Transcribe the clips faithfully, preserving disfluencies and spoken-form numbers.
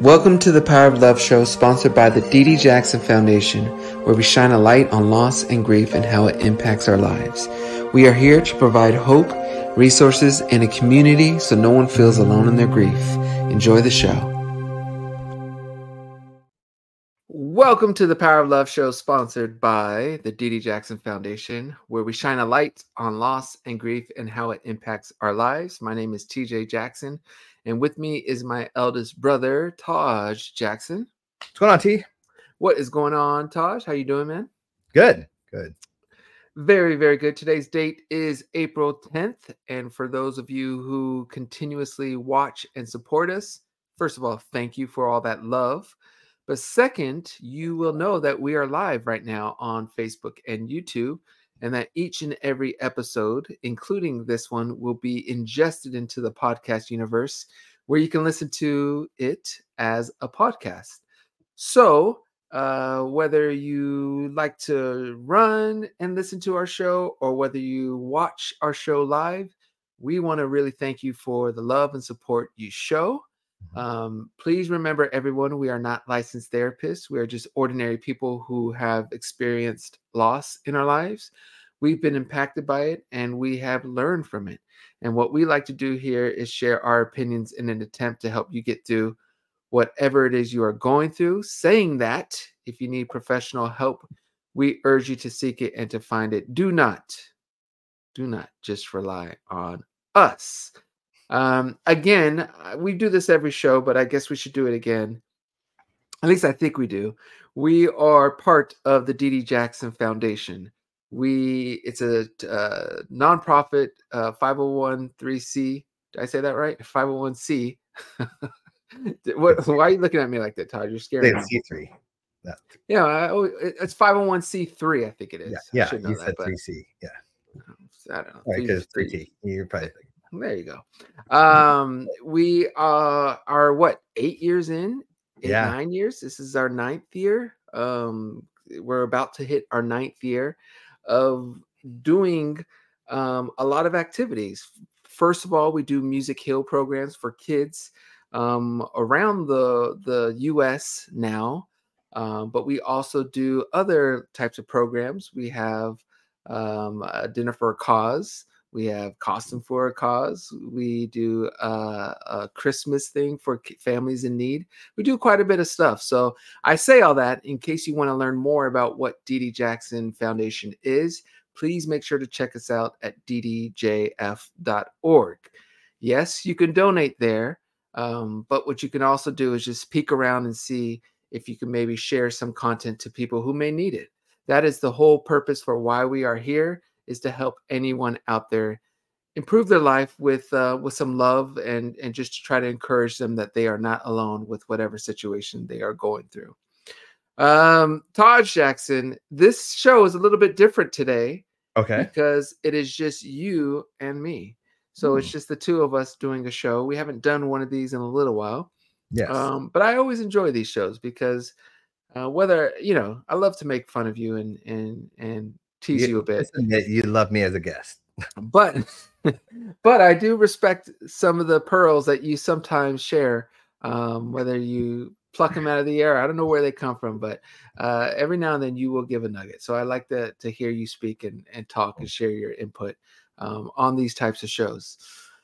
Welcome to the Power of Love show, sponsored by the Dee Dee Jackson Foundation, where we shine a light on loss and grief and how it impacts our lives. We are here to provide hope, resources, and a community so no one feels alone in their grief. Enjoy the show. Welcome to the Power of Love show, sponsored by the Dee Dee Jackson Foundation, where we shine a light on loss and grief and how it impacts our lives. My name is T J Jackson, and with me is my eldest brother, Taj Jackson. What's going on, T? What is going on, Taj? How you doing, man? Good, good. Very, very good. Today's date is April tenth, and for those of you who continuously watch and support us, first of all, thank you for all that love. But second, you will know that we are live right now on Facebook and YouTube, and that each and every episode, including this one, will be ingested into the podcast universe where you can listen to it as a podcast. So uh, whether you like to run and listen to our show or whether you watch our show live, we want to really thank you for the love and support you show. Um, please remember, everyone, we are not licensed therapists. We are just ordinary people who have experienced loss in our lives. We've been impacted by it and we have learned from it. And what we like to do here is share our opinions in an attempt to help you get through whatever it is you are going through. Saying that, if you need professional help, we urge you to seek it and to find it. Do not, do not just rely on us. Um, again, we do this every show, but I guess we should do it again. At least I think we do. We are part of the Dee Dee Jackson Foundation. We it's a uh, nonprofit uh, five oh one c. Did I say that right? five oh one c. What? Why are you looking at me like that, Todd? You're scaring me. C three. No. Yeah, I, it's five oh one c three. I think it is. Yeah, I yeah you that, said three C. Yeah. I don't know. Right, because three T. You're probably thinking. There you go. Um, we uh, are what, eight years in? Eight, yeah. Nine years. This is our ninth year. Um, we're about to hit our ninth year of doing um, a lot of activities. First of all, we do Music Heal programs for kids um, around the the U S now, um, but we also do other types of programs. We have um, a Dinner for a Cause. We have Costume for a Cause. We do uh, a Christmas thing for families in need. We do quite a bit of stuff. So I say all that in case you want to learn more about what Dee Dee Jackson Foundation is. Please make sure to check us out at d d j f dot org. Yes, you can donate there, um, but what you can also do is just peek around and see if you can maybe share some content to people who may need it. That is the whole purpose for why we are here, is to help anyone out there improve their life with uh, with some love and, and just to try to encourage them that they are not alone with whatever situation they are going through. Um, Taj Jackson, this show is a little bit different today. Okay. Because it is just you and me. So hmm. It's just the two of us doing a show. We haven't done one of these in a little while. Yes. Um, but I always enjoy these shows because uh, whether, you know, I love to make fun of you and and and tease you, you a bit. You love me as a guest. But but I do respect some of the pearls that you sometimes share, um, whether you pluck them out of the air. I don't know where they come from, but uh, every now and then you will give a nugget. So I like to, to hear you speak and, and talk and share your input um, on these types of shows.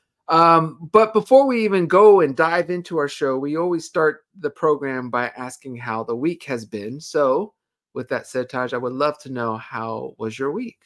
Um, but before we even go and dive into our show, we always start the program by asking how the week has been. So with that said, Taj, I would love to know, how was your week?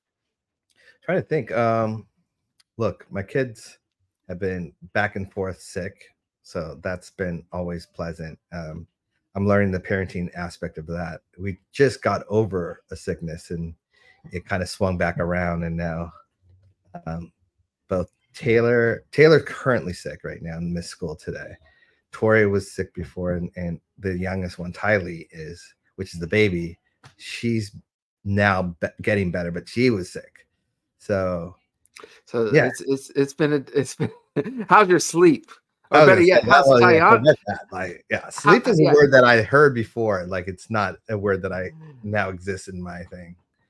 Trying to think. Um, look, my kids have been back and forth sick. So that's been always pleasant. Um, I'm learning the parenting aspect of that. We just got over a sickness and it kind of swung back around. And now um, both Taylor, Taylor's currently sick right now and missed school today. Tori was sick before, and, and the youngest one, Tylee, is, which is the baby. She's now be- getting better, but she was sick. So, so yeah, it's it's it's been a, it's been. How's your sleep? Or oh, better yet, how's well, Tayana? Yeah, like, yeah, sleep How, is a yeah. word that I heard before. Like, it's not a word that I now exists in my thing.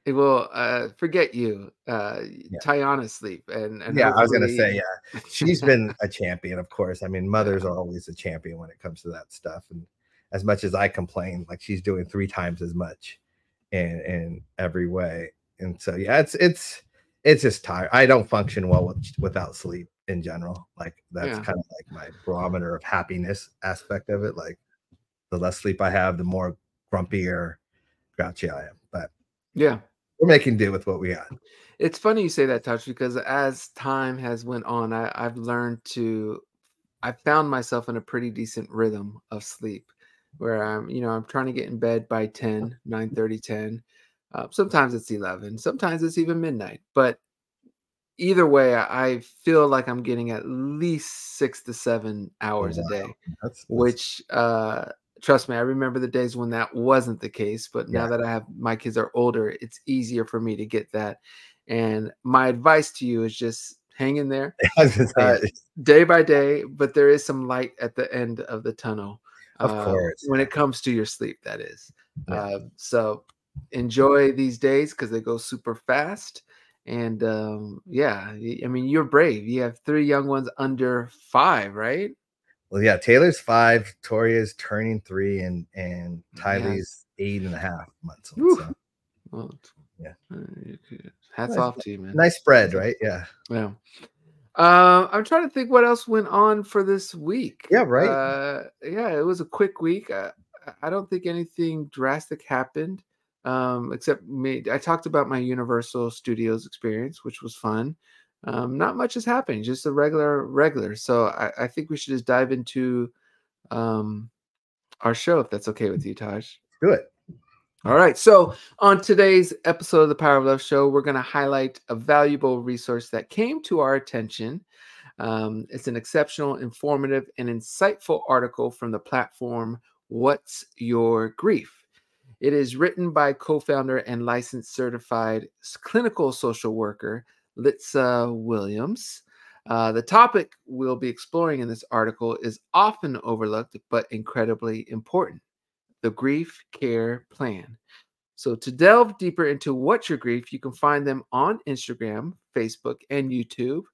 Well, uh, forget you. Uh, Yeah. Tayana sleep, and and Yeah, I was gonna hopefully, say, yeah. She's been a champion, of course. I mean, mothers yeah, are always a champion when it comes to that stuff. And as much as I complain, like she's doing three times as much in in every way. And so yeah, it's it's it's just tired. I don't function well with, without sleep in general. Like that's yeah, kind of like my barometer of happiness aspect of it. Like the less sleep I have, the more grumpy or grouchy I am. But yeah. we're making do with what we got. It's funny you say that, Touch, because as time has went on, I, I've learned to. I found myself in a pretty decent rhythm of sleep, where I'm, you know, I'm trying to get in bed by ten, nine thirty, ten. Uh, sometimes it's eleven, sometimes it's even midnight. But either way, I I feel like I'm getting at least six to seven Oh hours a wow. day, That's that's which, uh, trust me, I remember the days when that wasn't the case. But yeah. now that I have my kids are older, it's easier for me to get that. And my advice to you is just hang in there, I was gonna say uh, it. day by day, but there is some light at the end of the tunnel, Of uh, course. when Yeah. it comes to your sleep, that is. Yeah. Uh, so enjoy these days because they go super fast. And um, yeah, y- I mean, you're brave. You have three young ones under five, right? Well, yeah, Taylor's five, Toria's turning three, and and Yeah. Tylee's eight and a half months old. Whew. So Well, yeah. uh, you could- hats Nice, off to you, man. nice spread, right? Yeah. Yeah. Uh, I'm trying to think what else went on for this week. Yeah, right. Uh, yeah, it was a quick week. Uh, I I don't think anything drastic happened, um, except me. I talked about my Universal Studios experience, which was fun. Um, not much is happening, just a regular, regular. So I, I think we should just dive into um, our show, if that's okay with you, Taj. Do it. All right. So, on today's episode of the Power of Love Show, we're going to highlight a valuable resource that came to our attention. Um, it's an exceptional, informative, and insightful article from the platform What's Your Grief? It is written by co founder and licensed certified s- clinical social worker Litsa Williams. Uh, the topic we'll be exploring in this article is often overlooked but incredibly important: the grief care plan. So, to delve deeper into What's Your Grief, you can find them on Instagram, Facebook, and YouTube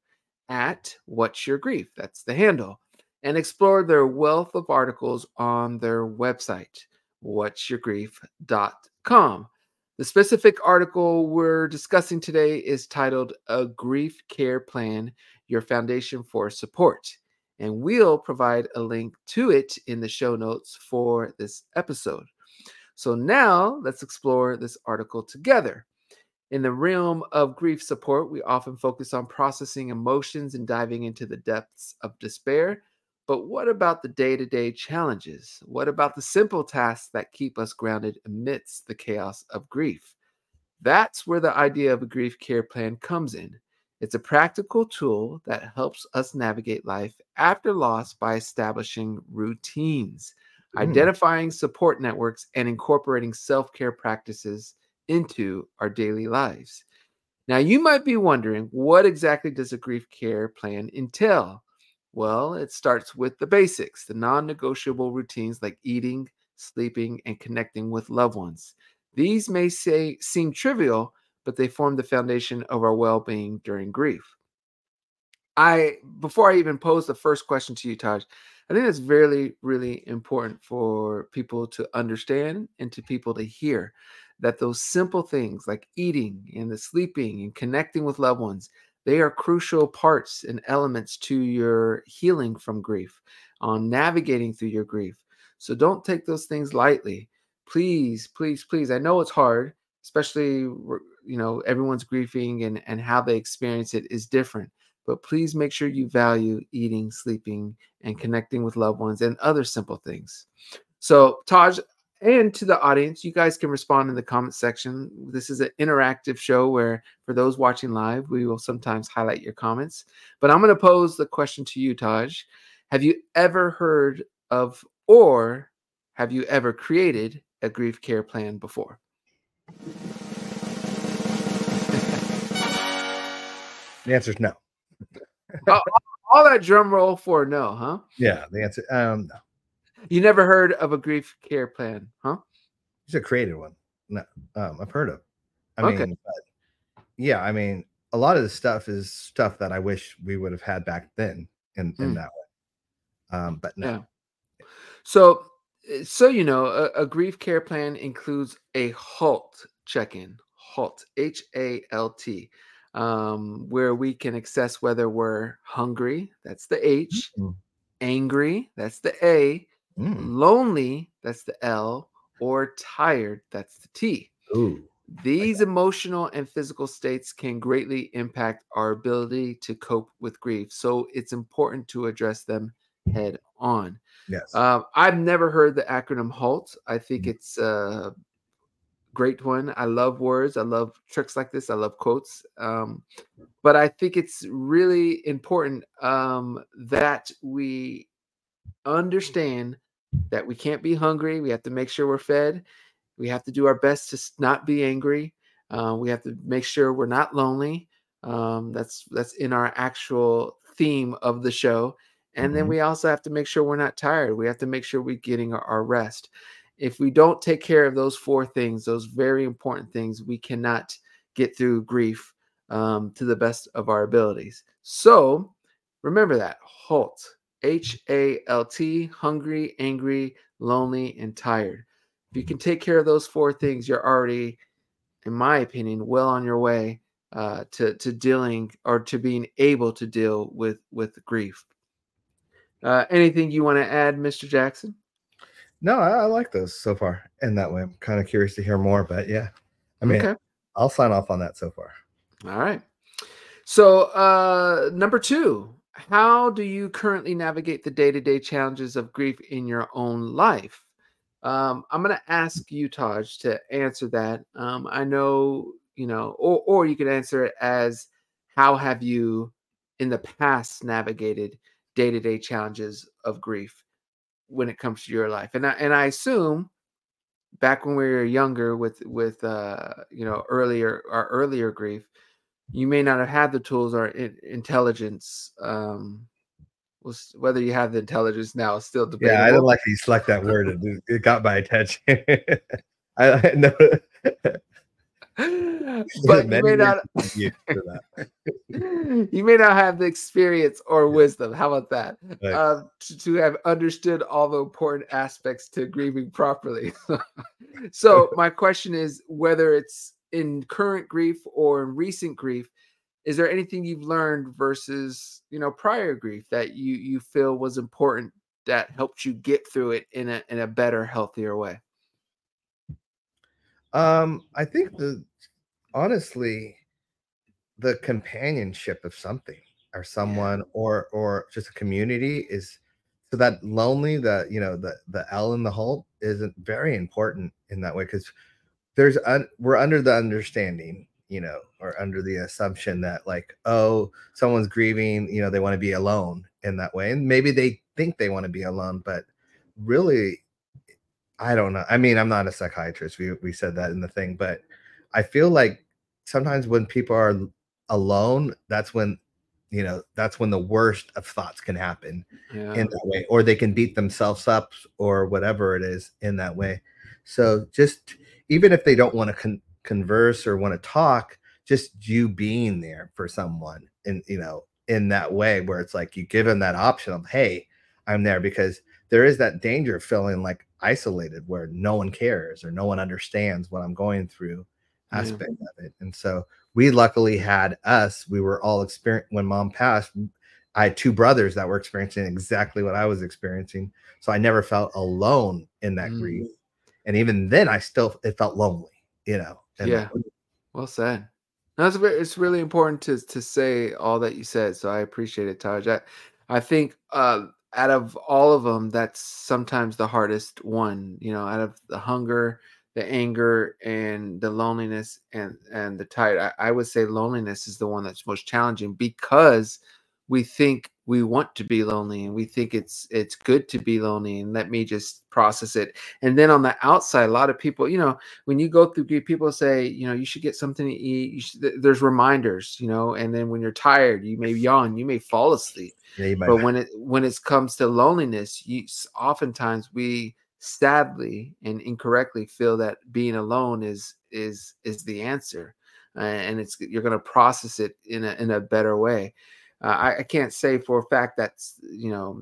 at What's Your Grief. That's the handle. And explore their wealth of articles on their website, whats your grief dot com. The specific article we're discussing today is titled A Grief Care Plan: Your Foundation for Support. And we'll provide a link to it in the show notes for this episode. So now let's explore this article together. In the realm of grief support, we often focus on processing emotions and diving into the depths of despair. But what about the day to day challenges? What about the simple tasks that keep us grounded amidst the chaos of grief? That's where the idea of a grief care plan comes in. It's a practical tool that helps us navigate life after loss by establishing routines, Mm. identifying support networks, and incorporating self care practices into our daily lives. Now, you might be wondering, what exactly does a grief care plan entail? Well, it starts with the basics, the non negotiable routines like eating, sleeping, and connecting with loved ones. These may say, seem trivial, but they form the foundation of our well being during grief. I before I even pose the first question to you, Taj, I think it's really, really important for people to understand and to people to hear that those simple things like eating and the sleeping and connecting with loved ones, they are crucial parts and elements to your healing from grief, on navigating through your grief. So don't take those things lightly. Please, please, please. I know it's hard, especially you know everyone's grieving, and and how they experience it is different, but please make sure you value eating, sleeping, and connecting with loved ones and other simple things. So, Taj, and to the audience, you guys can respond in the comment section. This is an interactive show where, for those watching live, we will sometimes highlight your comments. But I'm going to pose the question to you, Taj. Have you ever heard of, or have you ever created a grief care plan before? The answer is no. all, all that drum roll for no, huh? Yeah, the answer um no. You never heard of a grief care plan, huh? It's a created one. No, um, I've heard of. I Okay. mean, but yeah, I mean, a lot of the stuff is stuff that I wish we would have had back then in in Mm, that way. Um, but no. yeah. So, uh, so you know, a, a grief care plan includes a HALT check-in, HALT, H A L T, um, where we can assess whether we're hungry, that's the H, Mm, angry, that's the A, mm, lonely, that's the L, or tired, that's the T. ooh, like These that. emotional and physical states can greatly impact our ability to cope with grief. So it's important to address them head on. Yes. Um, I've never heard the acronym HALT. I think Mm, it's a great one. I love words. I love tricks like this. I love quotes. Um, but I think it's really important um, that we understand that we can't be hungry. We have to make sure we're fed. We have to do our best to s- not be angry. Uh, we have to make sure we're not lonely. Um, that's that's in our actual theme of the show. And then mhm, we also have to make sure we're not tired. We have to make sure we're getting our, our rest. If we don't take care of those four things, those very important things, we cannot get through grief um, to the best of our abilities. So remember that HALT, H A L T, hungry, angry, lonely, and tired. If you can take care of those four things, you're already, in my opinion, well on your way uh, to to dealing or to being able to deal with with grief. Uh, anything you want to add, Mister Jackson? no, I, I like those so far. In that way, I'm kind of curious to hear more. But yeah, I mean, Okay, I'll sign off on that so far. all right. So, uh, number two, how do you currently navigate the day to day challenges of grief in your own life? Um, I'm going to ask you, Taj, to answer that. Um, I know, you know, or, or you could answer it as how have you in the past navigated day to day challenges of grief when it comes to your life? And I, and I assume back when we were younger with, with, uh, you know, earlier, our earlier grief, you may not have had the tools or in, intelligence. Um, was- whether you have the intelligence now is still Yeah, I didn't debatable. like how you select that word. It, it got my attention. I, I know But you many may words not to use for that. you may not have the experience or Yeah, wisdom. How about that? like, Um, to, to have understood all the important aspects to grieving properly. So my question is whether it's in current grief or in recent grief, is there anything you've learned versus, you know, prior grief that you you feel was important that helped you get through it in a in a better, healthier way? um, I think the honestly, the companionship of something or Yeah. someone or or just a community is so that lonely, the you know, the the L in the whole isn't very important in that way because there's un, we're under the understanding, you know, or under the assumption that like, oh, someone's grieving, you know, they want to be alone in that way. And maybe they think they want to be alone, but really, I don't know. I mean, I'm not a psychiatrist. We we said that in the thing, but I feel like sometimes when people are alone, that's when, you know, that's when the worst of thoughts can happen in Yeah. that way, or they can beat themselves up or whatever it is in that way. So just even if they don't want to con- converse or want to talk, just you being there for someone and you know, in that way where it's like you give them that option of, hey, I'm there because there is that danger of feeling like isolated where no one cares or no one understands what I'm going through Yeah. aspect of it. And so we luckily had us, we were all experienced when mom passed. I had two brothers that were experiencing exactly what I was experiencing. So I never felt alone in that grief. Mhm. And even then I still it felt lonely, you know, and that Yeah. Well said. No, it's very, it's really important to to say all that you said. So I appreciate it, Taj. I, I think uh, out of all of them, that's sometimes the hardest one. You know, out of the hunger, the anger, and the loneliness, and and the tired. I, I would say loneliness is the one that's most challenging because we think we want to be lonely and we think it's it's good to be lonely and let me just process it. And then on the outside, a lot of people, you know, when you go through grief, people say, you know, you should get something to eat. You should, th- there's reminders, you know, and then when you're tired, you may yawn, you may fall asleep. yeah, you might But when it when it comes to loneliness, you s- oftentimes we sadly and incorrectly feel that being alone is is is the answer, uh, and it's you're going to process it in a in a better way. Uh, I, I can't say for a fact that's you know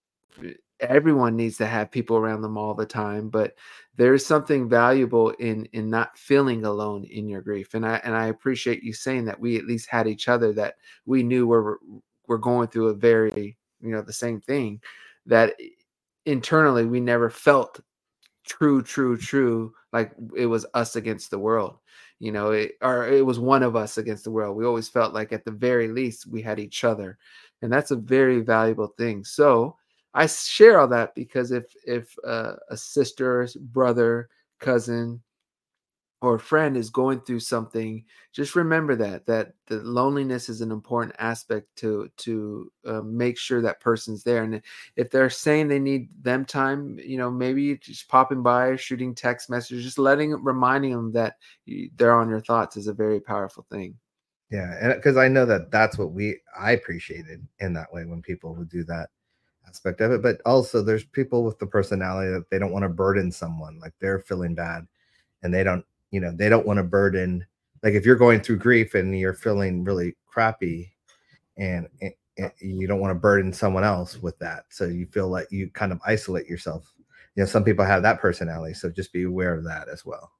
everyone needs to have people around them all the time, but there's something valuable in in not feeling alone in your grief. And I and I appreciate you saying that we at least had each other, that we knew we're we're going through a very, you know, the same thing, that internally we never felt true, true, true, like it was us against the world. You know, it, or it was one of us against the world. We always felt like at the very least we had each other. And that's a very valuable thing. So I share all that because if if uh, a sister, brother, cousin, or a friend is going through something, just remember that that the loneliness is an important aspect to to uh, make sure that person's there. And if they're saying they need them time, you know, maybe just popping by, shooting text messages, just letting reminding them that you, they're on your thoughts is a very powerful thing. Yeah, and because I know that that's what we I appreciated in that way when people would do that aspect of it. But also, there's people with the personality that they don't want to burden someone, like they're feeling bad, and they don't, you know, they don't want to burden. Like if you're going through grief and you're feeling really crappy, and, and and you don't want to burden someone else with that, so you feel like you kind of isolate yourself. You know, some people have that personality, so just be aware of that as well.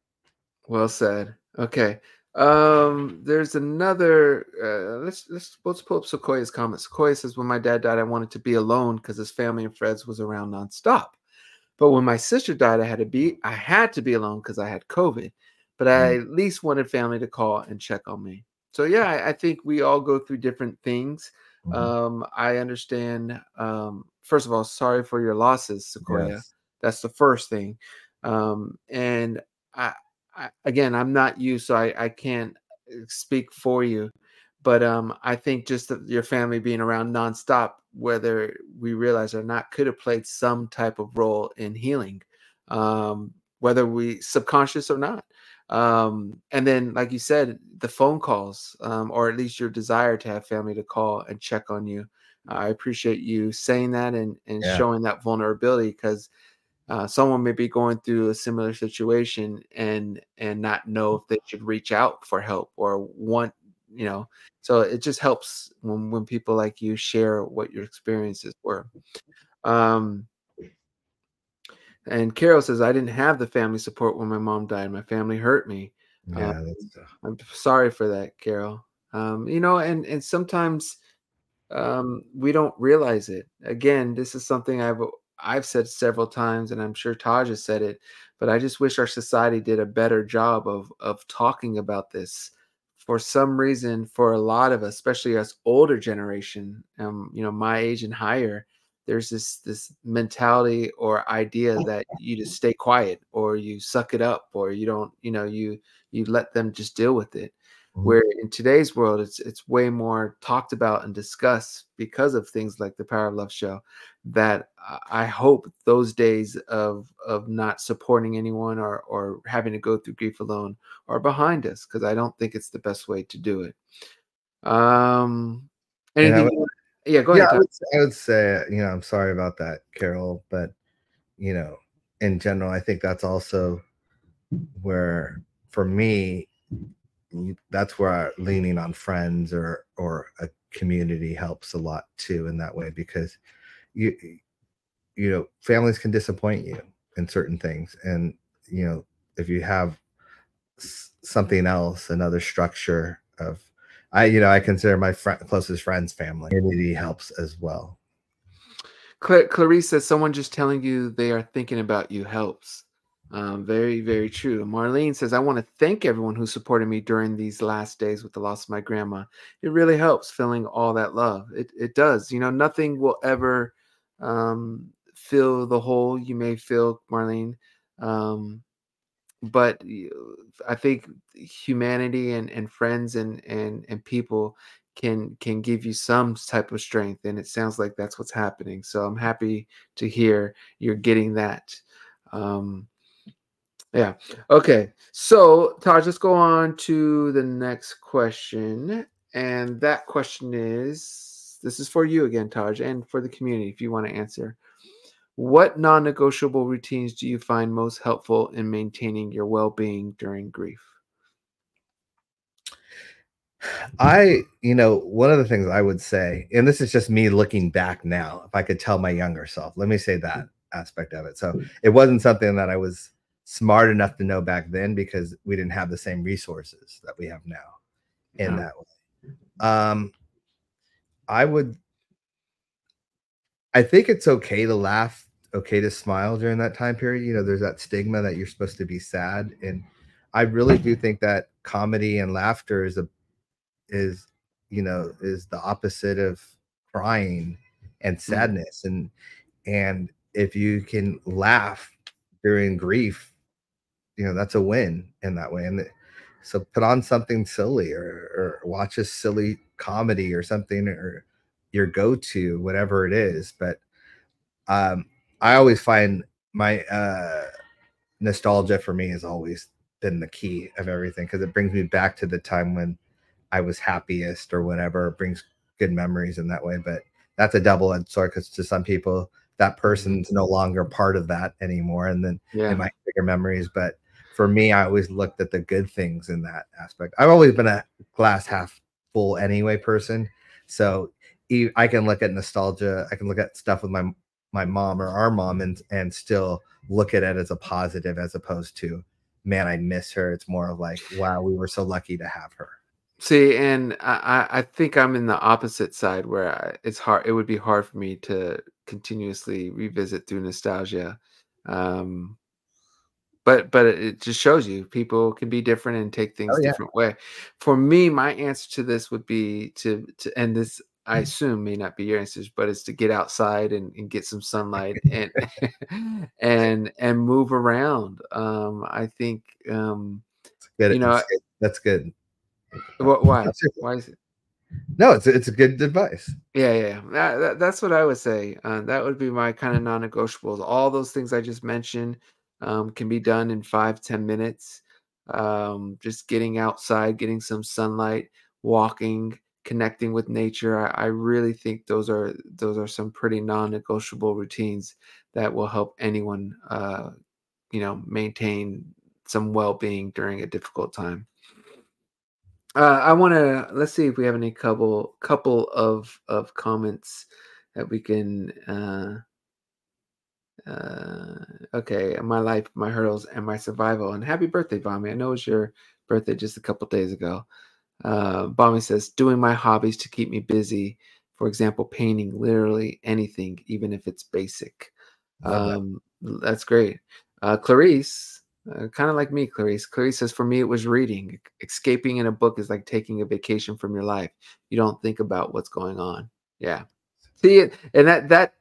Well said. Okay. Um, there's another. Uh, let's let's let's pull up Sequoia's comment. Sequoia says, "When my dad died, I wanted to be alone because his family and friends was around nonstop. But when my sister died, I had to be I had to be alone because I had COVID. But I Mm, at least wanted family to call and check on me. So yeah, I, I think we all go through different things. mhm. Um, I understand. Um, first of all, sorry for your losses, Sequoia. Yes. That's the first thing. Um, and I, I again, I'm not you, so I, I can't uh, speak for you. But um, I think just that your family being around nonstop, whether we realize or not, could have played some type of role in healing, um, whether we subconscious or not. Um, and then, like you said, the phone calls, um, or at least your desire to have family to call and check on you. I appreciate you saying that and and Yeah. showing that vulnerability because uh, someone may be going through a similar situation and and not know if they should reach out for help or want, you know. So it just helps when when people like you share what your experiences were. Um, and Carol says, I didn't have the family support when my mom died. My family hurt me. Uh, Yeah, that's I'm sorry for that, Carol. Um, you know, and and sometimes um, we don't realize it. Again, this is something I've I've said several times, and I'm sure Taj has said it. But I just wish our society did a better job of of talking about this. For some reason, for a lot of us, especially us older generation, um, you know, my age and higher, there's this this mentality or idea that you just stay quiet or you suck it up or you don't, you know, you you let them just deal with it. mhm. Where in today's world, it's it's way more talked about and discussed because of things like the Power of Love show. That I I hope those days of of not supporting anyone or or having to go through grief alone are behind us because I don't think it's the best way to do it. Um, And I anything? would, You want- Yeah, go yeah, ahead, I Tom. would, I would say, you know, I'm sorry about that, Carol, but you know, in general, I think that's also where, for me, you- that's where leaning on friends or or a community helps a lot too in that way, because you you know, families can disappoint you in certain things, and you know, if you have s- something else, another structure of, I you know, I consider my fr- closest friends family. Community helps as well. Cla- Clarice says someone just telling you they are thinking about you helps. Um, very, very true. Marlene says, I want to thank everyone who supported me during these last days with the loss of my grandma. It really helps feeling all that love. It, it does. You know, nothing will ever um, fill the hole you may feel, Marlene. Um, but y- I think humanity and, and friends and, and, and people can can give you some type of strength, and it sounds like that's what's happening. So I'm happy to hear you're getting that. Um, yeah. Okay. So Taj, let's go on to the next question, and that question is: this is for you again, Taj, and for the community if you want to answer. What non-negotiable routines do you find most helpful in maintaining your well-being during grief? I, you know, one of the things I would say, and this is just me looking back now, if I could tell my younger self, let me say that aspect of it. So it wasn't something that I was smart enough to know back then because we didn't have the same resources that we have now in Yeah. that way. Um, I would, I think it's okay to laugh, okay to smile during that time period. You know, there's that stigma that you're supposed to be sad. And I really do think that comedy and laughter is a is you know is the opposite of crying and Mm, sadness, and and if you can laugh during grief, you know that's a win in that way. And so put on something silly, or, or watch a silly comedy or something, or your go-to, whatever it is. But um I always find my uh nostalgia for me has always been the key of everything, because it brings me back to the time when I was happiest or whatever. It brings good memories in that way. But that's a double-edged sword, because to some people that mhm. person's no longer part of that anymore, and then they Yeah. might have bigger memories. But for me, I always looked at the good things in that aspect. I've always been a glass half full anyway person. So e- I can look at nostalgia, I can look at stuff with my my mom or our mom, and and still look at it as a positive, as opposed to, man, I miss her. It's more of like, wow, we were so lucky to have her. See, and I, I I think I'm in the opposite side where I, it's hard. It would be hard for me to continuously revisit through nostalgia. Um, but but it it just shows you people can be different and take Oh things yeah. different way. For me, my answer to this would be to to and this I assume may not be your answers, but it's to get outside and, and get some sunlight and and and move around. Um, I think um, Good. you know It's good. That's good. Uh, what why that's it. why is it? No, it's it's a good advice. Yeah, yeah, yeah. That, that, that's what I would say. Uh, that would be my kind of non-negotiables. All those things I just mentioned um, can be done in five, ten minutes. Um, just getting outside, getting some sunlight, walking, connecting with nature. I, I really think those are those are some pretty non-negotiable routines that will help anyone, uh, you know, maintain some well-being during a difficult time. Uh, I wanna let's see if we have any couple couple of of comments that we can, uh, uh, okay, my life, my hurdles, and my survival. And happy birthday, Bommy. I know it's your birthday just a couple days ago. Uh, Bommy says, doing my hobbies to keep me busy. For example, painting literally anything, even if it's basic. Love that. Um, that's great. Uh, Clarice, uh, kind of like me, Clarice. Clarice says, for me, it was reading. Escaping in a book is like taking a vacation from your life. You don't think about what's going on. Yeah. See it, and that that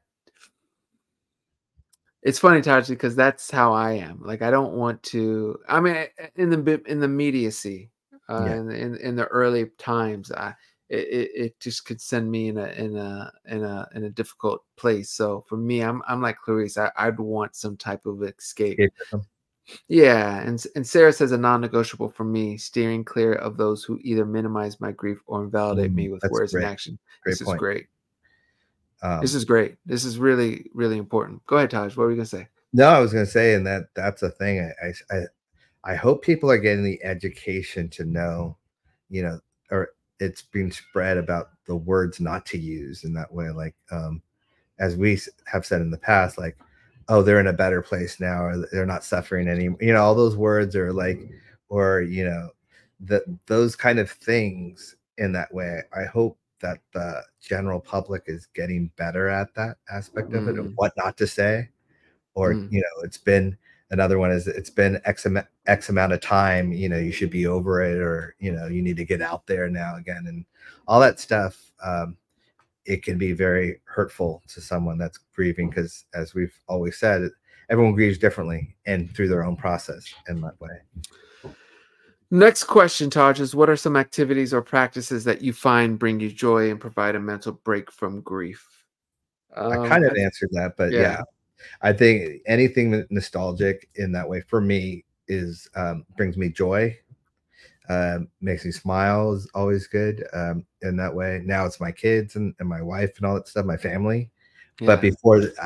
it's funny, Taji, because that's how I am. Like, I don't want to. I mean, eh, eh, in the bit in the immediacy, uh, Yeah. in, the- in in the early times, I it, it it just could send me in a in a in a in a difficult place. So for me, I'm I'm like Clarice. I, I'd want some type of escape. Escapism. Yeah, and s- and Sarah says a non-negotiable for me, steering clear of those who either minimize my grief or invalidate Mm, me with that's words and great. action. Great This is point. great. This Um, is great. This is really really important. Go ahead, Taj. What were you gonna say? no, I was going to say, and that that's a thing. I, I I I hope people are getting the education to know, you know, or it's being spread about the words not to use in that way. Like, um, as we have said in the past, like, oh, they're in a better place now, or they're not suffering anymore. You know, all those words are like, or, you know, that those kind of things in that way. I hope that the general public is getting better at that aspect of it, of Mm, what not to say. Or, mm. you know, it's been, another one is, it's been X, am- X amount of time, you know, you should be over it, or, you know, you need to get out there now again, and all that stuff. Um, it can be very hurtful to someone that's grieving, because, as we've always said, everyone grieves differently and through their own process in that way. Next question, Taj, is what are some activities or practices that you find bring you joy and provide a mental break from grief? I Um, kind of I th- answered that, but yeah, yeah, I think anything nostalgic in that way for me is, um, brings me joy, um, makes me smile, is always good, um, in that way. Now it's my kids, and, and my wife and all that stuff, my family. But yeah. before that,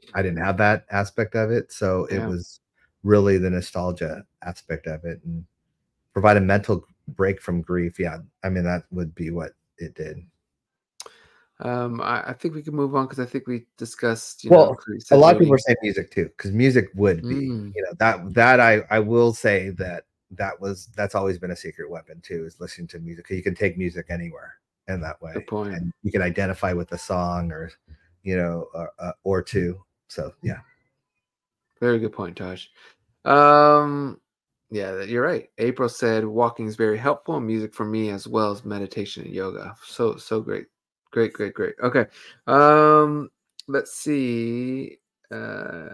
I didn't have that aspect of it, so it Yeah. was really the nostalgia aspect of it and provide a mental break from grief. Yeah, I mean, that would be what it did. Um, I, I think we can move on because I think we discussed, you know, Well, Chris a said lot of people are moving. saying music too, because music would be, Mm, you know, that that I I will say that that was that's always been a secret weapon too, is listening to music. 'Cause you can take music anywhere in that good way, point. and you can identify with a song or, you know, or, uh, or two. So yeah. Very good point, Tosh. Um, yeah, that- you're right. April said walking is very helpful and music for me as well as meditation and yoga. So so great. Great, great, great. Okay. Um, let's see. Uh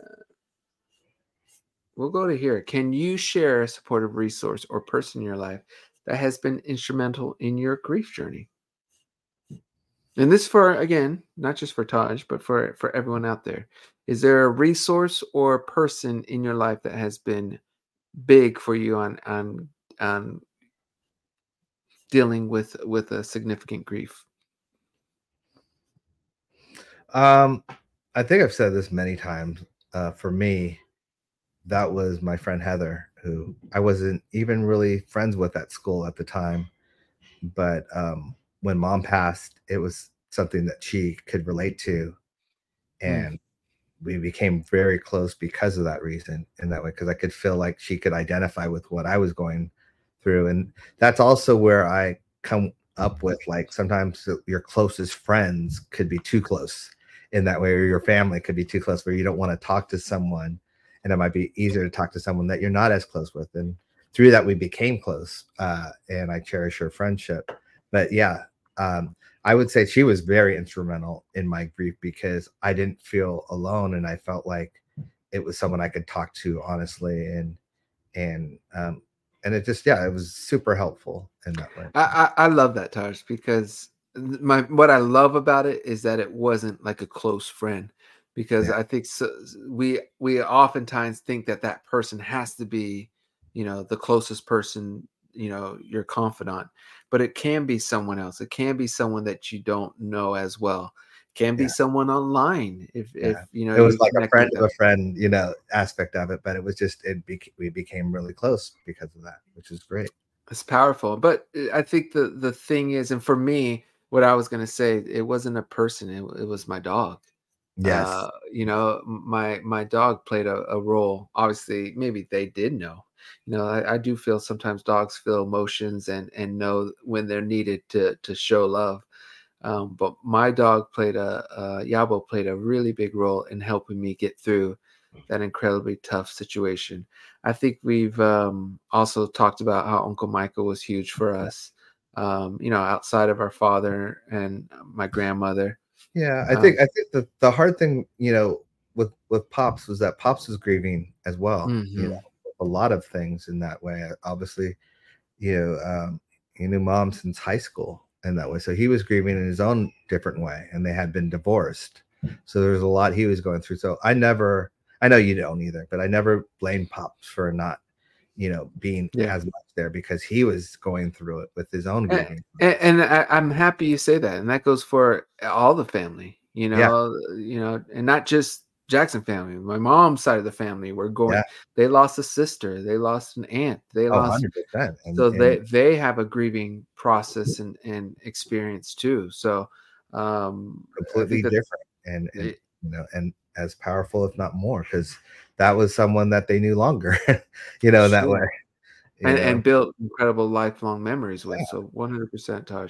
we'll go to here. Can you share a supportive resource or person in your life that has been instrumental in your grief journey? And this for again, not just for Taj, but for for everyone out there. Is there a resource or person in your life that has been big for you on on on dealing with with a significant grief? Um, I think I've said this many times. Uh, for me, that was my friend Heather, who I wasn't even really friends with at school at the time. But um, when mom passed, it was something that she could relate to. Mm, And we became very close because of that reason in that way, because I could feel like she could identify with what I was going through. And that's also where I come up with, like, sometimes your closest friends could be too close in that way, or your family could be too close where you don't want to talk to someone, and it might be easier to talk to someone that you're not as close with. And through that we became close, uh, and I cherish her friendship. But yeah, um, I would say she was very instrumental in my grief because I didn't feel alone, and I felt like it was someone I could talk to honestly, and and um and it just, yeah, it was super helpful in that way. I, I I love that, Taj, because my what I love about it is that it wasn't like a close friend. Because Yeah, I think so, we we oftentimes think that that person has to be, you know, the closest person, you know, your confidant, but it can be someone else. It can be someone that you don't know as well. It can be yeah, someone online if yeah. if you know It was you like a connect friend with of them. a friend, you know, aspect of it, but it was just it bec we became really close because of that, which is great. It's powerful, but uh, I think the the thing is, and for me, what I was gonna say, it wasn't a person; it, it was my dog. Yes. Uh, you know, m- my my dog played a, a role. Obviously, maybe they did know. You know, I, I do feel sometimes dogs feel emotions and and know when they're needed to to show love. Um, but my dog played a uh, Yabo played a really big role in helping me get through that incredibly tough situation. I think we've um, also talked about how Uncle Michael was huge for us. Um, you know, outside of our father and my grandmother. Yeah, I Um, think I think the the hard thing, you know, with with Pops was that Pops was grieving as well, you mhm. know, a lot of things in that way. Obviously, you know, um, he knew mom since high school in that way. So he was grieving in his own different way, and they had been divorced. So there was a lot he was going through. So I never, I know you don't either, but I never blamed Pops for not, you know, being Yeah. as much there because he was going through it with his own And, grieving and, process. and I, I'm happy you say that, and that goes for all the family. You Yeah, know, you know, and not just Jackson family. My mom's side of the family were yeah. going. They lost a sister. They lost an aunt. They Oh, lost. one hundred percent. And So they and they have a grieving process and and experience too. So um, I completely think that different, and and they, you know, and as powerful, if not more, because that was someone that they knew longer, you know, in that way, sure. you and know. and built incredible lifelong memories with. So one hundred percent, Taj.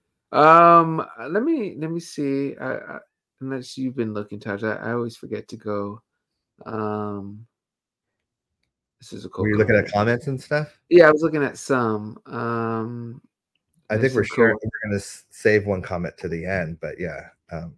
Um, uh, let me let me see. I, I, unless you've been looking, Taj, I, I always forget to go. Um, this is a cool Were you looking at comment. comments and stuff? Yeah, I was looking at some. Um, I there's think we're some cool sharing. ones. We're gonna s- save one comment to the end, but yeah, um,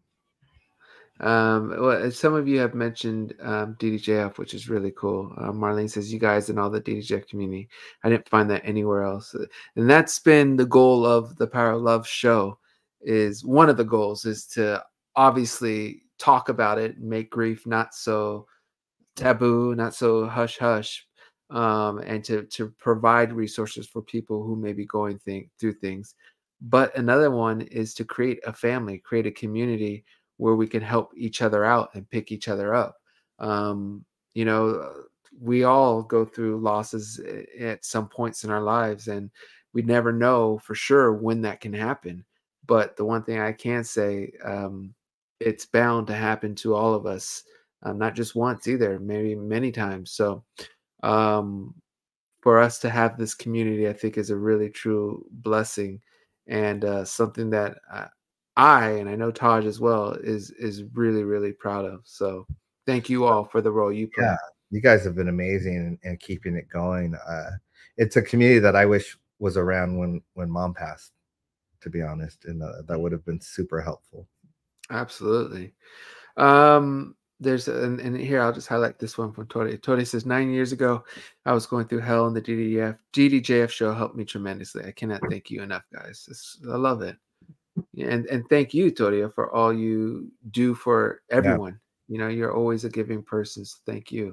Um, well, uh, some of you have mentioned um, D D J F, which is really cool. Uh, Marlene says, "You guys and all the D D J F community. I didn't find that anywhere else." Uh, And that's been the goal of the Power of Love show. Is one of the goals is to obviously talk about it, make grief not so taboo, not so hush hush, um, and to to provide resources for people who may be going think, through things. But another one is to create a family, create a community where we can help each other out and pick each other up. Um, you know, we all go through losses at some points in our lives, and we never know for sure when that can happen. But the one thing I can say, um, it's bound to happen to all of us, um, not just once either, maybe many times. So, um, for us to have this community, I think is a really true blessing, and uh, something that I, I and I know Taj as well is is really really proud of. So thank you all for the role you Yeah, play. you guys have been amazing and, and keeping it going. Uh, it's a community that I wish was around when when mom passed, to be honest, and uh, that would have been super helpful. Absolutely. Um, there's and, and here I'll just highlight this one from Tori. Tori says nine years ago, I was going through hell, and the D D F D D J F show helped me tremendously. I cannot thank you enough, guys. It's, I love it. Yeah, and and thank you, Toria, for all you do for Yeah. everyone. You know, you're always a giving person. So thank you.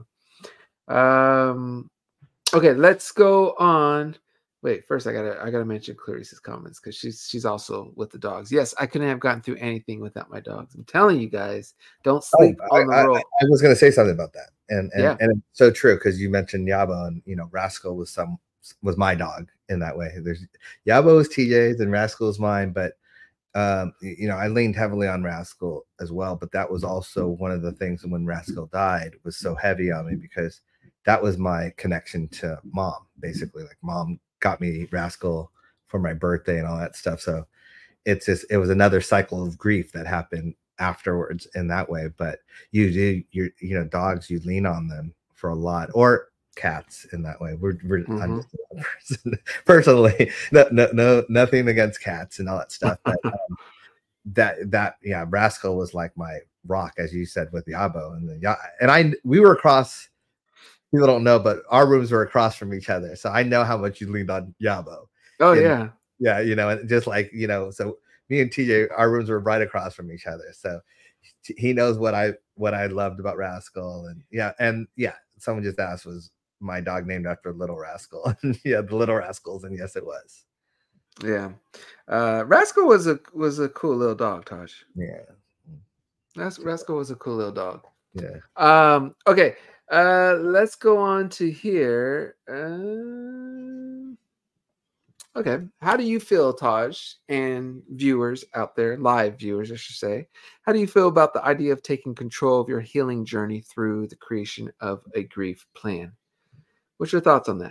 Um, okay, let's go on. Wait, first I gotta I gotta mention Clarice's comments because she's she's also with the dogs. Yes, I couldn't have gotten through anything without my dogs. I'm telling you guys, don't Oh, sleep on the I, I, role. I was going to say something about that, and and Yeah. and it's so true because you mentioned Yabo, and you know Rascal was some was my dog in that way. There's Yabo was T J's and Rascal is mine, but um, you know I leaned heavily on Rascal as well. But that was also one of the things when Rascal died was so heavy on me because that was my connection to mom. Basically, like mom got me Rascal for my birthday and all that stuff. So it's just it was another cycle of grief that happened afterwards in that way. But you do you you know dogs, you lean on them for a lot, or cats in that way. We're, we're I'm Mm-hmm. just a person, personally no, no no nothing against cats and all that stuff, but um, that that yeah Rascal was like my rock, as you said, with Yabo. And the yeah and I we were across, people don't know, but our rooms were across from each other, so I know how much you leaned on Yabo. Oh And yeah. yeah, you know, and just like, you know, so me and T J, our rooms were right across from each other. So he knows what I what I loved about Rascal. And yeah, and yeah, someone just asked, was my dog named after Little Rascal? Yeah, the Little Rascals, and yes, it was. Yeah. Uh, Rascal was a was a cool little dog, Taj. Yeah. Ras- Rascal was a cool little dog. Yeah. Um, okay. Uh, let's go on to here. Uh, okay. How do you feel, Taj, and viewers out there, live viewers, I should say, how do you feel about the idea of taking control of your healing journey through the creation of a grief plan? What's your thoughts on that?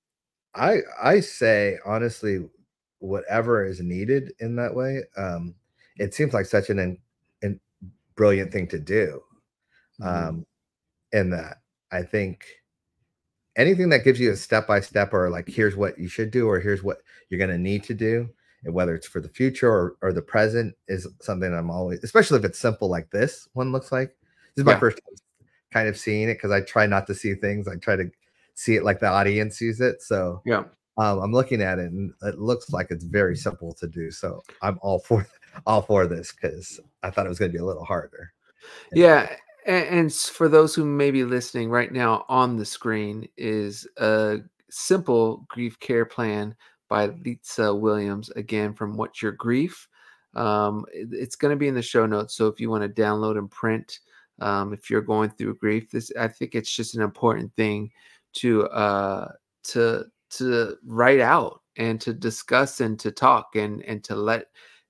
I I say honestly, whatever is needed in that way. Um, it seems like such an, an, an brilliant thing to do. Mm-hmm. Um, in that, I think anything that gives you a step by step, or like here's what you should do, or here's what you're going to need to do, and whether it's for the future or, or the present, is something I'm always, especially if it's simple like this one looks like. This is my Yeah. first time kind of seeing it because I try not to see things. I try to see it like the audience sees it. So Yeah. um, I'm looking at it and it looks like it's very simple to do. So I'm all for all for this because I thought it was going to be a little harder. Yeah, and, and s- for those who may be listening right now, on the screen is a simple grief care plan by Lisa Williams. Again, from What's Your Grief. Um, it- it's going to be in the show notes. So if you want to download and print, um, if you're going through grief, this I think it's just an important thing to uh, to to write out and to discuss and to talk and and to let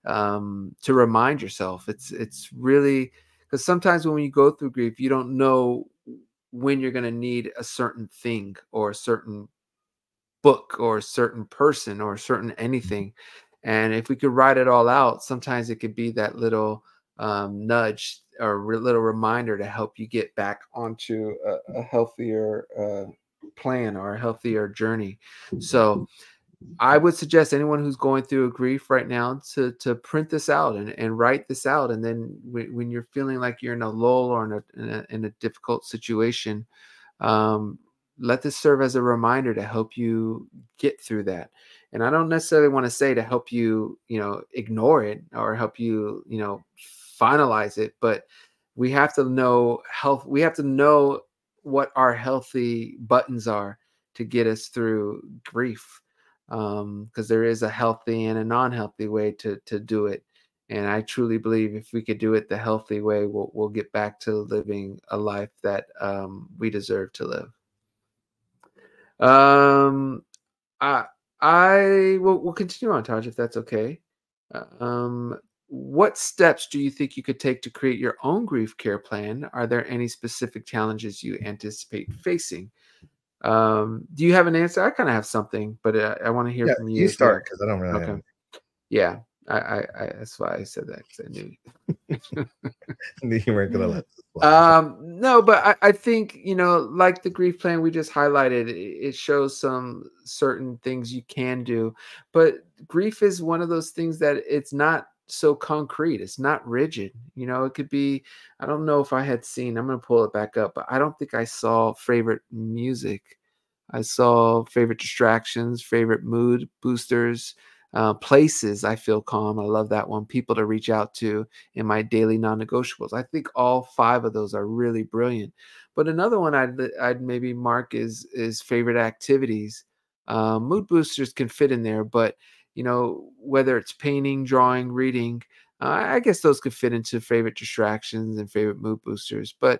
um, to remind yourself. It's it's really because sometimes when you go through grief, you don't know when you're going to need a certain thing or a certain book or a certain person or a certain anything. And if we could write it all out, sometimes it could be that little um, nudge or re- little reminder to help you get back onto a, a healthier uh, plan or a healthier journey. So I would suggest anyone who's going through a grief right now to to print this out and, and write this out. And then when, when you're feeling like you're in a lull or in a, in a, in a difficult situation, um, let this serve as a reminder to help you get through that. And I don't necessarily want to say to help you, you know, ignore it or help you, you know, finalize it, but we have to know health. We have to know what our healthy buttons are to get us through grief, um because there is a healthy and a non-healthy way to to do it. And I truly believe if we could do it the healthy way, we'll we'll get back to living a life that um, we deserve to live. Um, I I will we'll continue on, Taj, if that's okay. Uh, Um, what steps do you think you could take to create your own grief care plan? Are there any specific challenges you anticipate facing? Um, do you have an answer? I kind of have something, but uh, I want to hear Yeah, from you you if you start have. because I don't really Okay. have. Yeah. I, I, I that's why I said that because I knew. You weren't gonna let this slide. Um, no, but I, I think, you know, like the grief plan we just highlighted, it, it shows some certain things you can do. But grief is one of those things that it's not so concrete. It's not rigid. You know, it could be, I don't know if I had seen, I'm gonna pull it back up, but I don't think I saw favorite music. I saw favorite distractions, favorite mood boosters, uh, places I feel calm. I love that one. People to reach out to in my daily non-negotiables. I think all five of those are really brilliant. But another one I'd I'd maybe mark is is favorite activities. Uh, mood boosters can fit in there, but you know whether it's painting, drawing, reading, uh, I guess those could fit into favorite distractions and favorite mood boosters. But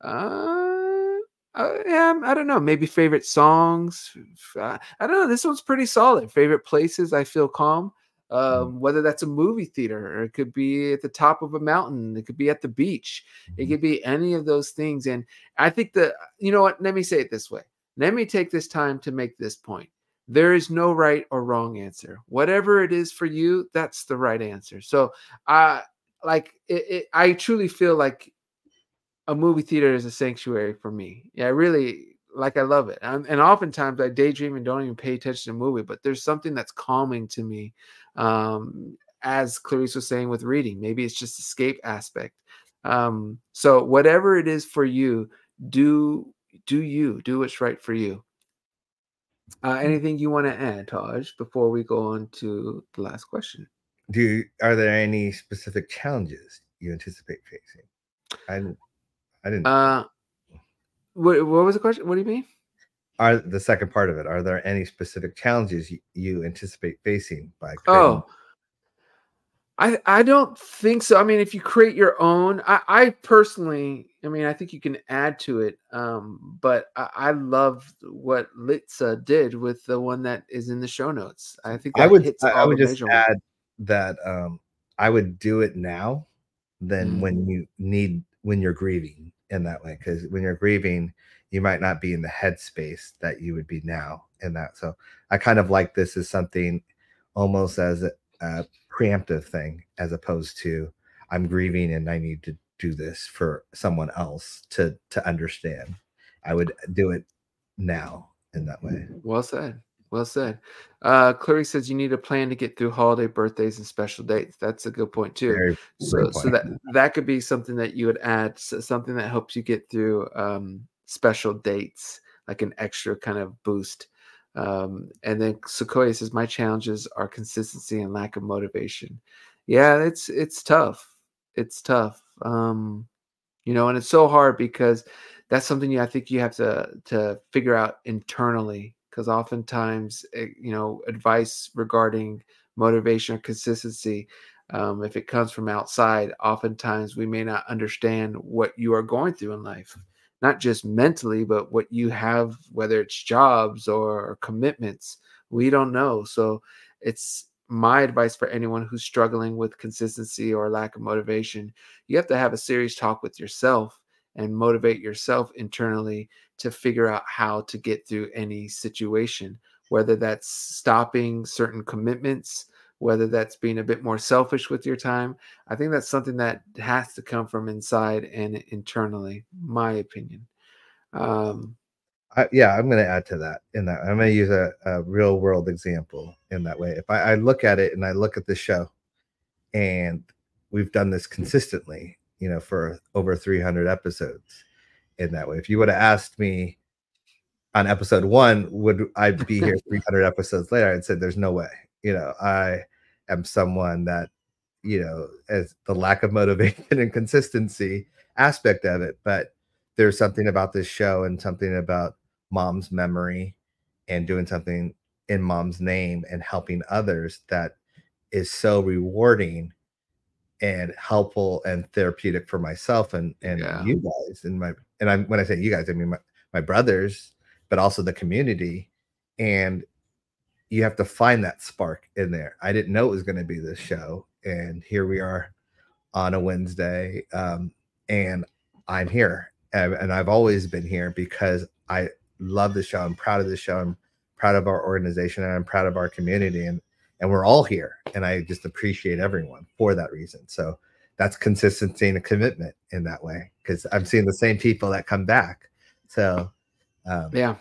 uh, uh, yeah, I don't know. Maybe favorite songs. f- uh, I don't know. This one's pretty solid. Favorite places I feel calm. Mhm, Um, whether that's a movie theater or it could be at the top of a mountain, it could be at the beach, it mhm. could be any of those things. And I think that, you know what, let me say it this way. Let me take this time to make this point. There is no right or wrong answer. Whatever it is for you, that's the right answer. So I like it, it I truly feel like a movie theater is a sanctuary for me. Yeah, I really like I love it. And, and oftentimes I daydream and don't even pay attention to the movie, but there's something that's calming to me. Um, as Clarice was saying with reading, maybe it's just escape aspect. Um, so whatever it is for you, do do you do what's right for you. Uh, anything you want to add, Taj, before we go on to the last question? Do you, are there any specific challenges you anticipate facing? I didn't. I didn't. Uh, what, what was the question? What do you mean? Are the second part of it? Are there any specific challenges you, you anticipate facing by creating? Oh, I I don't think so. I mean, if you create your own, I, I personally, I mean, I think you can add to it. Um, but I, I love what Litza did with the one that is in the show notes. I think I that would. hits I I all the would just major ones. add that um, I would do it now than Mm. when you need when you're grieving in that way, because when you're grieving you might not be in the headspace that you would be now in that. So I kind of like this as something almost as a, a preemptive thing, as opposed to I'm grieving and I need to do this for someone else to to understand. I would do it now in that way. Well said. Well said. Uh, Clarice says you need a plan to get through holiday birthdays and special dates. That's a good point too. Very So, great so point. that that could be something that you would add, so something that helps you get through um, special dates, like an extra kind of boost. Um, and then Sequoia says my challenges are consistency and lack of motivation. Yeah, it's it's tough. It's tough. Um, you know, and it's so hard because that's something you I think you have to to figure out internally because oftentimes eh, you know advice regarding motivation or consistency, um, if it comes from outside, oftentimes we may not understand what you are going through in life, not just mentally but what you have, whether it's jobs or commitments. We don't know. So it's my advice for anyone who's struggling with consistency or lack of motivation. You have to have a serious talk with yourself and motivate yourself internally to figure out how to get through any situation, whether that's stopping certain commitments, whether that's being a bit more selfish with your time. I think that's something that has to come from inside and internally, my opinion. Um, I, yeah, I'm going to add to that. In that, I'm going to use a, a real world example in that way. If I, I look at it and I look at the show, and we've done this consistently, you know, for over three hundred episodes. In that way, if you would have asked me on episode one, would I be here three hundred episodes later? I'd say there's no way. You know, I am someone that, you know, as the lack of motivation and consistency aspect of it, but there's something about this show and something about mom's memory and doing something in mom's name and helping others that is so rewarding and helpful and therapeutic for myself and and Yeah. you guys and my and I'm when I say you guys, I mean my, my brothers, but also the community. And you have to find that spark in there. I didn't know it was going to be this show, and here we are on a Wednesday, um, and I'm here, and, and I've always been here because I love the show. I'm proud of the show. I'm proud of our organization, and I'm proud of our community, and and we're all here. And I just appreciate everyone for that reason. So that's consistency and a commitment in that way, because I'm seeing the same people that come back. So um, yeah.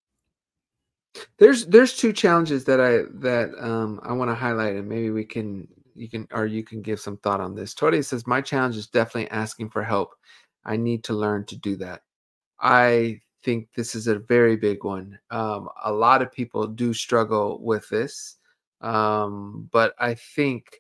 There's there's two challenges that I that um, I want to highlight, and maybe we can you can or you can give some thought on this. Tori says my challenge is definitely asking for help. I need to learn to do that. I think this is a very big one. Um, a lot of people do struggle with this, um, but I think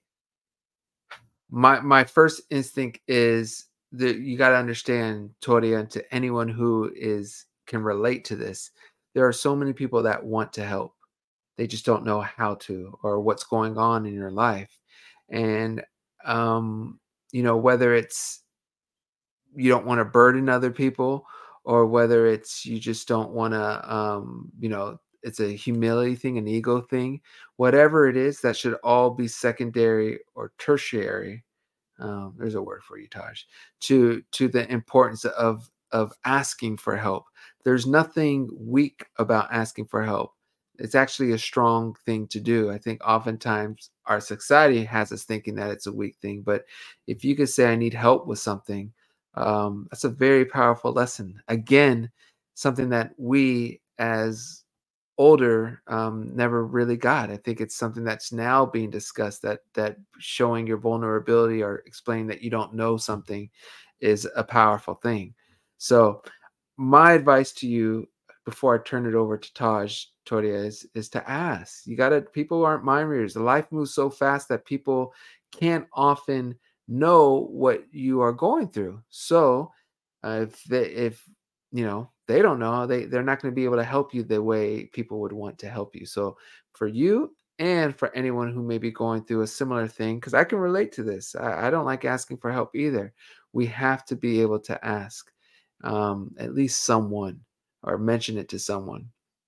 my my first instinct is that you got to understand, Toria, and to anyone who is can relate to this. There are so many people that want to help. They just don't know how to or what's going on in your life, and um, you know whether it's you don't want to burden other people or whether it's you just don't want to um you know it's a humility thing, an ego thing, whatever it is, that should all be secondary or tertiary. Um, there's a word for you, Taj, to to the importance of of asking for help. There's nothing weak about asking for help. It's actually a strong thing to do. I think oftentimes our society has us thinking that it's a weak thing, but if you could say I need help with something, um, that's a very powerful lesson. Again, something that we as older um, never really got. I think it's something that's now being discussed, that that showing your vulnerability or explaining that you don't know something is a powerful thing. So my advice to you before I turn it over to Taj Toria is is to ask. You gotta people aren't mind readers. The life moves so fast that people can't often know what you are going through. So uh, if they if you know they don't know, they they're not going to be able to help you the way people would want to help you. So for you and for anyone who may be going through a similar thing, because I can relate to this, I, I don't like asking for help either. We have to be able to ask um, at least someone or mention it to someone.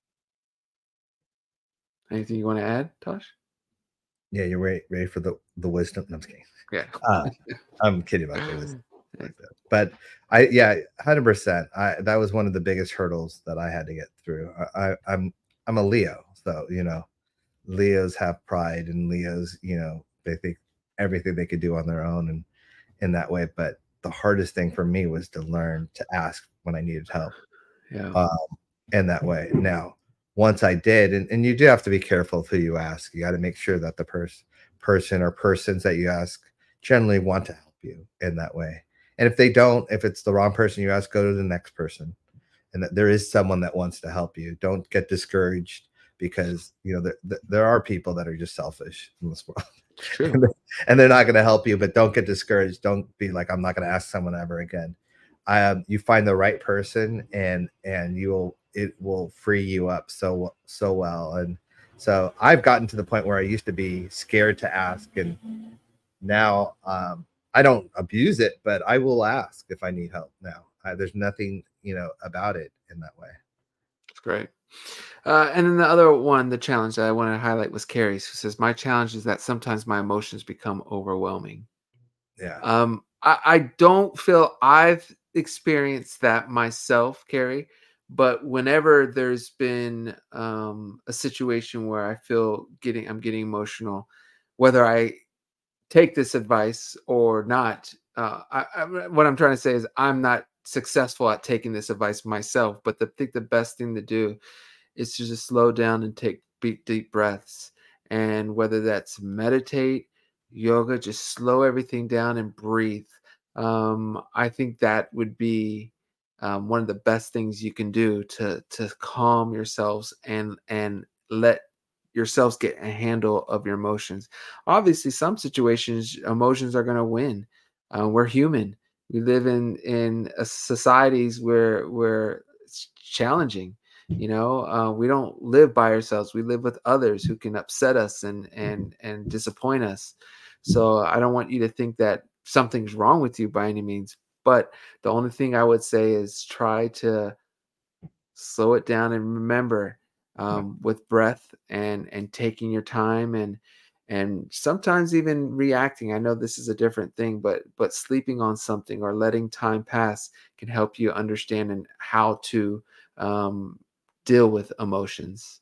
Anything you want to add, Tosh? yeah, you're ready, ready for the the wisdom. No, I'm just kidding. Yeah. Uh, I'm kidding about the wisdom. Like that. But I, yeah, one hundred percent. I that was one of the biggest hurdles that I had to get through. I, I I'm I'm a Leo, so you know, Leos have pride, and Leos, you know, they think everything they could do on their own, and in that way. But the hardest thing for me was to learn to ask when I needed help. Yeah. Um, in that way. Now, once I did, and, and you do have to be careful of who you ask. You got to make sure that the person person or persons that you ask generally want to help you in that way. And if they don't, if it's the wrong person you ask, go to the next person. And that there is someone that wants to help you. Don't get discouraged, because you know there, there are people that are just selfish in this world. It's true. and, they're, and they're not going to help you. But don't get discouraged. Don't be like, I'm not going to ask someone ever again. Um, you find the right person, and and you will it will free you up so so well. And so I've gotten to the point where I used to be scared to ask, and now um, I don't abuse it, but I will ask if I need help now. I, there's nothing, you know, about it in that way. That's great. Uh, and then the other one, the challenge that I want to highlight was Carrie's, who says, my challenge is that sometimes my emotions become overwhelming. Yeah. Um, I, I don't feel I've experienced that myself, Carrie, but whenever there's been um, a situation where I feel getting, I'm getting emotional, whether I take this advice or not, uh, I, I, what I'm trying to say is I'm not successful at taking this advice myself, but the, I think the best thing to do is to just slow down and take deep, deep breaths. And whether that's meditate, yoga, just slow everything down and breathe. Um, I think that would be um, one of the best things you can do to to calm yourselves and and let yourselves get a handle of your emotions. Obviously, some situations emotions are going to win. Uh, we're human. We live in in a societies where where it's challenging. You know, uh, we don't live by ourselves. We live with others who can upset us and and and disappoint us. So I don't want you to think that something's wrong with you by any means. But the only thing I would say is try to slow it down and remember, Yeah. um, with breath and and taking your time and and sometimes even reacting. I know this is a different thing, but but sleeping on something or letting time pass can help you understand and how to um, deal with emotions.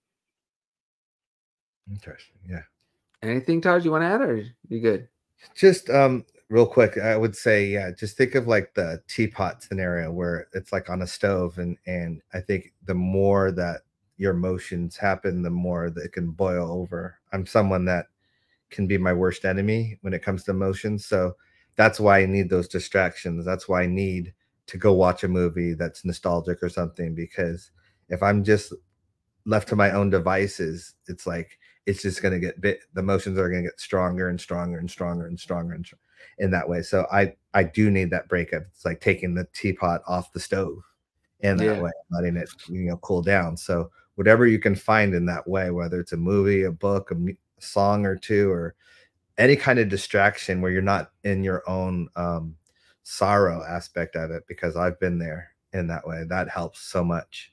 Interesting. Yeah. Anything, Todd, you want to add, or you good? Just um real quick, I would say, yeah, just think of like the teapot scenario where it's like on a stove, and and I think the more that your emotions happen, the more that it can boil over. I'm someone that can be my worst enemy when it comes to emotions. So that's why I need those distractions. That's why I need to go watch a movie that's nostalgic or something, because if I'm just left to my own devices, it's like it's just going to get bit. The emotions are going to get stronger and stronger and stronger and stronger and str- in that way. So I I do need that breakup. It's like taking the teapot off the stove in that Yeah. way, letting it, you know, cool down. So whatever you can find in that way, whether it's a movie, a book, a mu- song or two, or any kind of distraction where you're not in your own um, sorrow aspect of it, because I've been there in that way. That helps so much.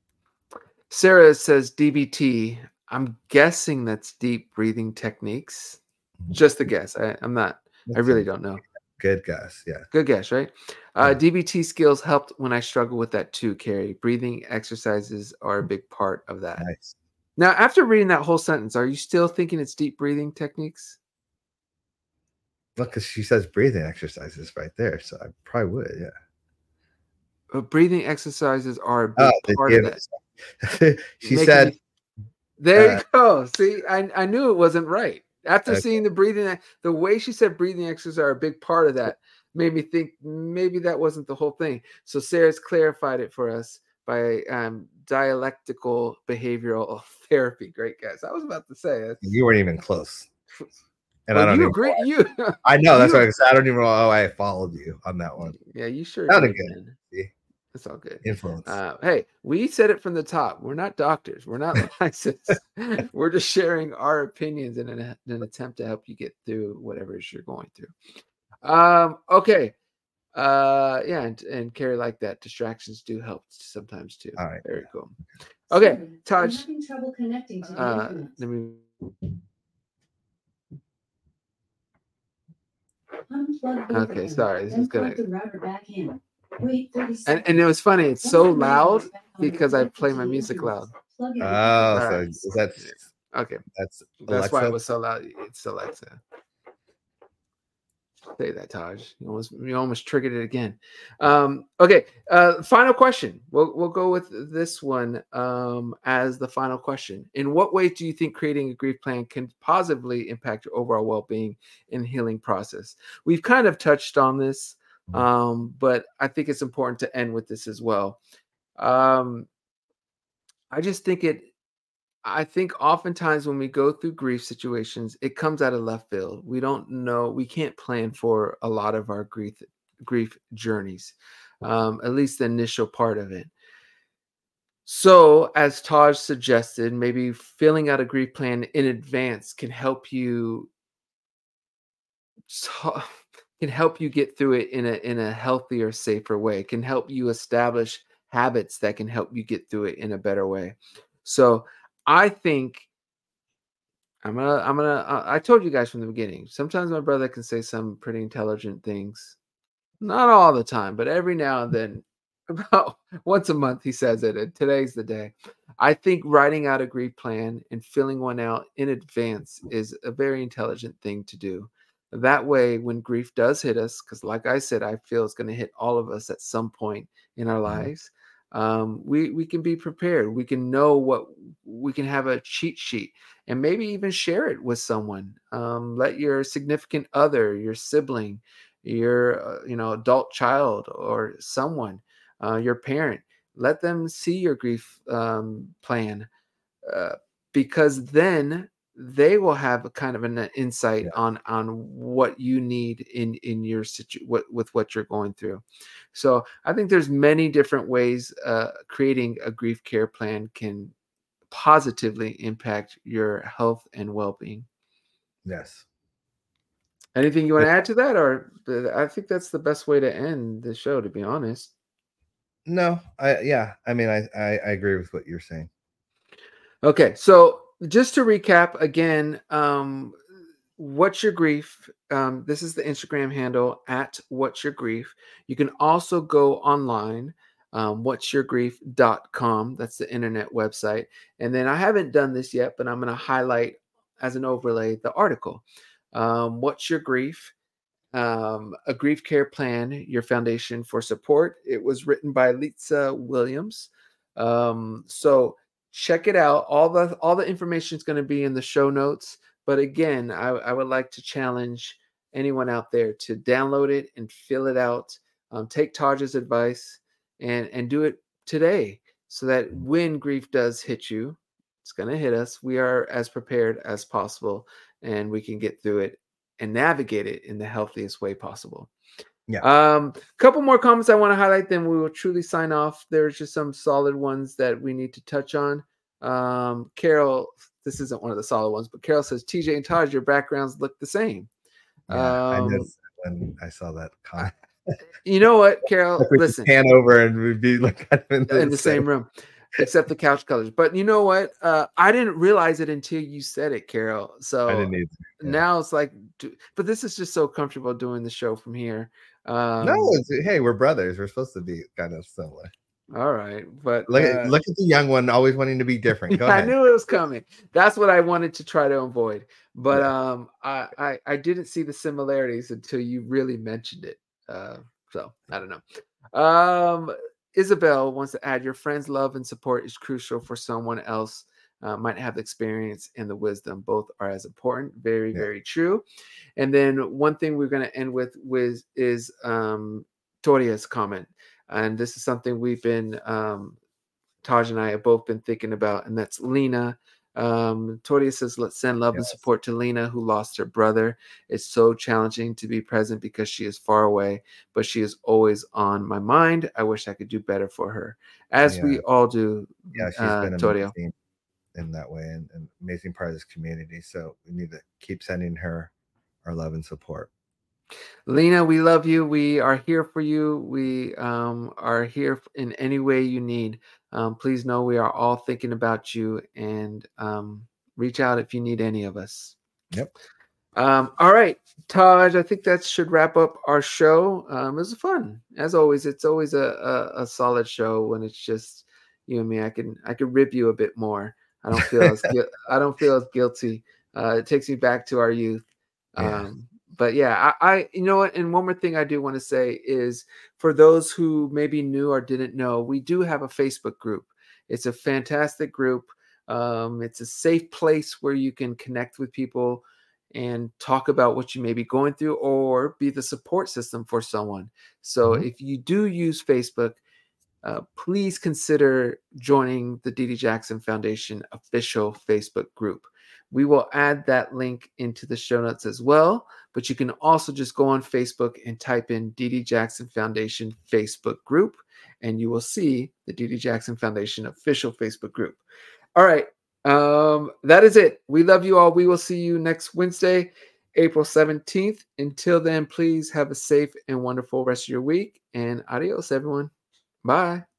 Sarah says D B T. I'm guessing that's deep breathing techniques. Mhm. Just a guess. I, I'm not. I That's really a don't know. good guess. Yeah. Good guess, right? Uh, Yeah. D B T skills helped when I struggle with that too, Carrie. Breathing exercises are a big part of that. Nice. Now, after reading that whole sentence, are you still thinking it's deep breathing techniques? Look, because she says breathing exercises right there. So I probably would. Yeah. But breathing exercises are a Oh, big the part of that. D- she Making said, you There uh, you go. See, I, I knew it wasn't right. After okay. seeing the breathing, the way she said breathing exercises are a big part of that made me think maybe that wasn't the whole thing. So Sarah's clarified it for us by um, dialectical behavioral therapy. Great guys. I was about to say it's You weren't even close. And well, I don't you even know agree. why. You I know. That's why you I said I don't even know how I followed you on that one. yeah, you sure Sounded did, good. man. See? It's all good. Influence. Uh, hey, we said it from the top. We're not doctors. We're not licensed. We're just sharing our opinions in an, an attempt to help you get through whatever it is you're going through. Um, okay. Uh, yeah, and, and Carrie like that. Distractions do help sometimes too. All right. Very Yeah. cool. Okay, Sorry, I'm Taj. having trouble connecting to the Uh, internet. let me. Unplug both Okay, of them, sorry. This is then gonna. plug the router back in. Wait thirty And seconds. and it was funny. It's Once so the router loud is back on and because I connected play to my the music internet, loud. plug in the Oh, All so right. that's Yeah. Okay. that's That's why it Alexa. was so loud. It's Alexa. Say that, Taj. You almost you almost triggered it again. Um, okay. Uh, final question. We'll we'll go with this one um, as the final question. In what way do you think creating a grief plan can positively impact your overall well-being and healing process? We've kind of touched on this, Mhm. um, but I think it's important to end with this as well. Um, I just think it I think oftentimes when we go through grief situations, it comes out of left field. We don't know, we can't plan for a lot of our grief grief journeys, um, at least the initial part of it. So, as Taj suggested, maybe filling out a grief plan in advance can help you so- can help you get through it in a in a healthier, safer way. Can help you establish habits that can help you get through it in a better way. So, I think I'm gonna, I'm gonna, uh, I told you guys from the beginning. Sometimes my brother can say some pretty intelligent things. Not all the time, but every now and then, about once a month, he says it. And today's the day. I think writing out a grief plan and filling one out in advance is a very intelligent thing to do. That way, when grief does hit us, because like I said, I feel it's going to hit all of us at some point in our Mhm. lives. Um, we we can be prepared. We can know what we can have a cheat sheet and maybe even share it with someone. Um, let your significant other, your sibling, your uh, you know adult child or someone, uh, your parent, let them see your grief um, plan, uh, because then they will have a kind of an uh, insight Yeah. on on what you need in in your situ what with what you're going through. So I think there's many different ways uh, creating a grief care plan can positively impact your health and well-being. Yes. Anything you want to add to that, or I think that's the best way to end the show, to be honest. No, I yeah, I mean, I, I I agree with what you're saying. Okay, so just to recap again, um, What's Your Grief? Um, this is the Instagram handle at What's Your Grief. You can also go online, um, what's your grief dot com. That's the internet website. And then I haven't done this yet, but I'm going to highlight as an overlay the article. Um, What's Your Grief? Um, a Grief Care Plan, Your Foundation for Support. It was written by Lisa Williams. Um, so check it out. All the all the information is going to be in the show notes. But again, I, I would like to challenge anyone out there to download it and fill it out. Um, take Taj's advice and and do it today, so that when grief does hit you, it's going to hit us, we are as prepared as possible, and we can get through it and navigate it in the healthiest way possible. Yeah. Um, couple more comments I want to highlight, then we will truly sign off. There's just some solid ones that we need to touch on. Um, Carol, this isn't one of the solid ones, but Carol says, T J and Taj, your backgrounds look the same. Yeah, I Um, noticed when I saw that comment. You know what, Carol? Like we Listen, could pan over and we'd be like kind of in the, in the same room, except the couch colors. But you know what? Uh, I didn't realize it until you said it, Carol. So I didn't either. Yeah. now it's like, do- but this is just so comfortable doing the show from here. Um, No, it's, hey, we're brothers. We're supposed to be kind of similar. all right, but Look, uh, at, look at the young one always wanting to be different. Go I ahead. knew it was coming. That's what I wanted to try to avoid. But Yeah. um, I, I I didn't see the similarities until you really mentioned it. Uh, so I don't know. Um, Isabel wants to add, your friends' love and support is crucial for someone else. Uh, might have the experience and the wisdom. Both are as important. Very, Yeah. very true. And then one thing we're going to end with, with is um, Toria's comment. And this is something we've been, um, Taj and I have both been thinking about, and that's Lena. Um, Toria says, let's send love and Yes. support to Lena, who lost her brother. It's so challenging to be present because she is far away, but she is always on my mind. I wish I could do better for her, as we Yeah. all do. Yeah, she's uh, been Toria. amazing in that way, and an amazing part of this community. So we need to keep sending her our love and support. Lena, we love you. We are here for you. We um, are here in any way you need. Um, please know we are all thinking about you, and um, reach out if you need any of us. Yep. Um, all right, Taj, I think that should wrap up our show. Um, it was fun. As always, it's always a, a, a solid show when it's just you and me. I can I can rib you a bit more. I don't feel as gui- I don't feel as guilty. Uh, it takes me back to our youth. Yeah. Um, but yeah, I, I, you know what? And one more thing I do want to say is, for those who maybe knew or didn't know, we do have a Facebook group. It's a fantastic group. Um, it's a safe place where you can connect with people and talk about what you may be going through, or be the support system for someone. So Mhm. if you do use Facebook, uh, please consider joining the Dee Dee Jackson Foundation official Facebook group. We will add that link into the show notes as well, but you can also just go on Facebook and type in Dee Dee Jackson Foundation Facebook group, and you will see the Dee Dee Jackson Foundation official Facebook group. All right. Um, that is it. We love you all. We will see you next Wednesday, April seventeenth. Until then, please have a safe and wonderful rest of your week, and adios, everyone. Bye.